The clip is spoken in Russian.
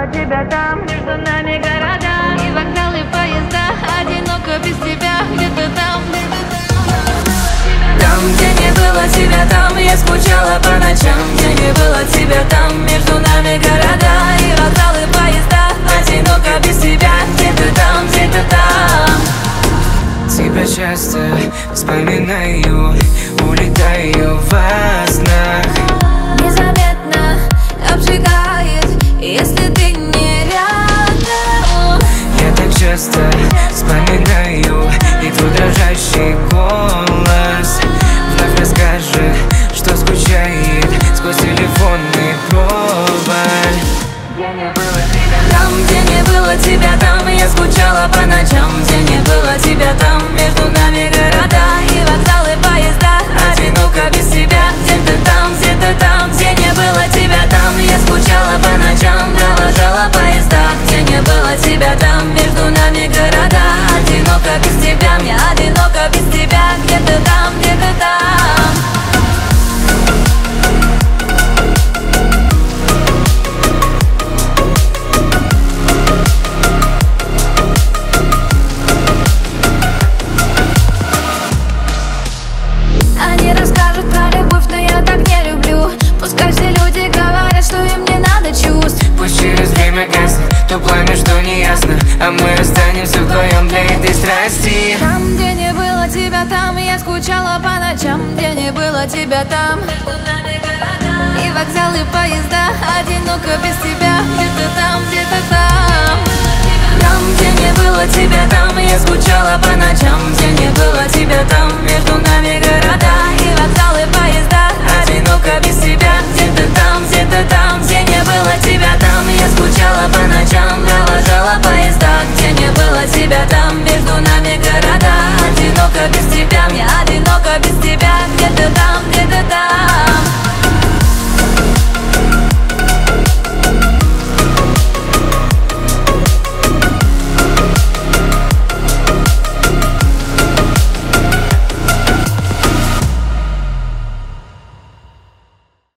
было тебя там, между нами города и вокзалы, поезда, одиноко без тебя, где-то там, там, где не было тебя, там я скучала по ночам, где не было тебя, там между нами города и вокзалы, поезда, одиноко без тебя, где-то там, где-то там. Тебя часто вспоминаю, улетаю во снах. Незаметно обжигает, если ты не рядом. Я так часто вспоминаю и твой дрожащий голос вновь расскажет, что скучает сквозь телефонный провод. Там, где не было тебя, там я скучала по ночам, где не было тебя, там между нами города и вокзалы, поезда, одиноко без тебя, где-то там, где не было тебя, там я скучала по ночам, провожала поезда, где не было тебя, там между нами города, одиноко без тебя, мне одиноко без тебя, где-то там, где-то там. Они расскажут про любовь, но я так не люблю. Пускай все люди говорят, что им не надо чувств. Пусть через время гаснет то пламя, что не ясно, а мы останемся вдвоем для этой страсти. Там, где не было тебя, там я скучала по ночам, где не было тебя, там и вокзалы, поезда, одиноко без тебя, где-то там, где-то там. Там, где не было тебя, там я скучала по ночам, где не было тебя, там между нами города и вокзалы, поезда, одиноко без тебя, где-то там, где не было тебя, там я скучала по ночам, провожала поезда, где не было тебя, там